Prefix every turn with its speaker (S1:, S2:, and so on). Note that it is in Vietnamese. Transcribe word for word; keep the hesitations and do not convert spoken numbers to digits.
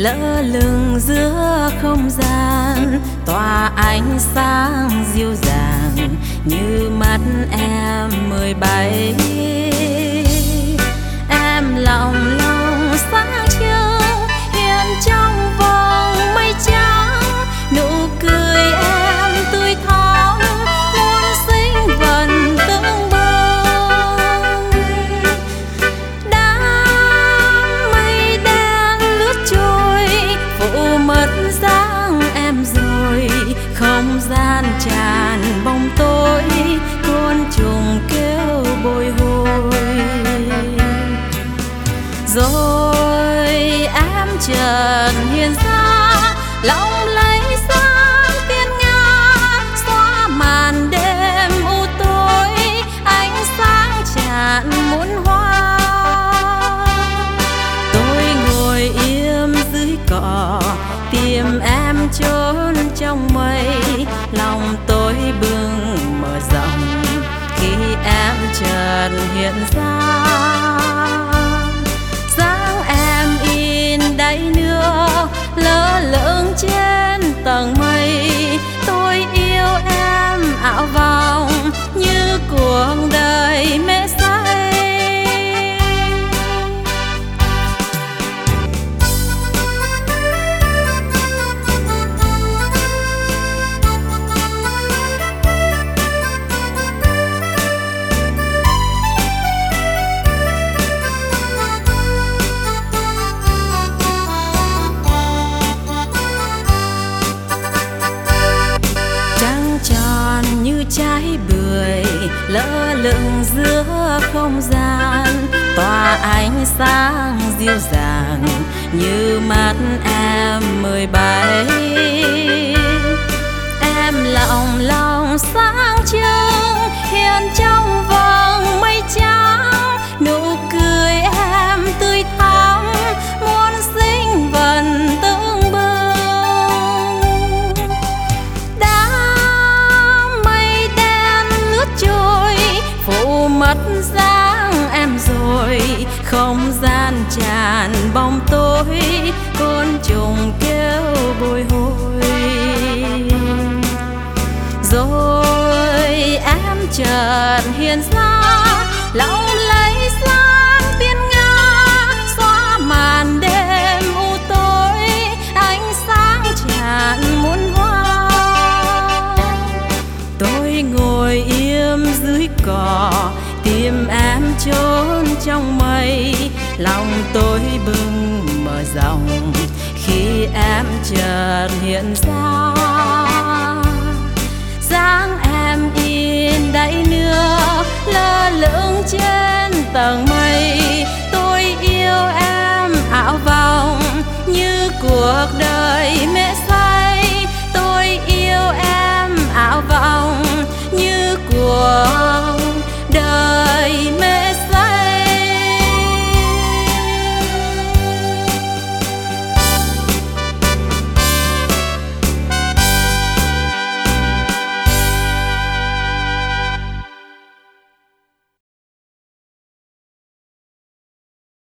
S1: lơ lửng giữa không gian, tỏa ánh sáng dịu dàng như mắt em mười bảy. Em lặng lòng sáng trưng hiện trong vòng mây trắng, nụ cười em tươi thắm muôn sinh vật tương bừng. Đám mây đen lướt trôi phủ mất dáng em rồi, không gian tràn bóng tối, côn trùng kêu bồi hồi. Rồi em chợt hiện ra lộng lấy sáng tiên nga, xóa màn đêm u tối, ánh sáng tràn muôn hoa. Tôi ngồi im dưới cỏ tìm em trốn trong mây, lòng tôi bừng mở rộng khi em chợt hiện ra. Dáng em in đáy nước lơ lửng trên tầng mây, tôi yêu em ảo vọng như cuộc đời mê say. Trái bưởi lơ lửng giữa không gian, tỏa ánh sáng dịu dàng như mắt em mười bảy. Em lặng lòng sáng trưng hiện trong vòng mây trắng, nụ cười em tươi thắm muôn sinh vật tương bừng. Phủ mất dáng em rồi, không gian tràn bóng tối, côn trùng kêu bồi hồi. Rồi em chợt hiện ra lộng lấy sáng tiên nga, xóa màn đêm u tối, ánh sáng tràn muôn hoa. Tôi ngồi im dưới cỏ tìm em trốn trong mây, lòng tôi bừng mở rộng khi em chợt hiện ra.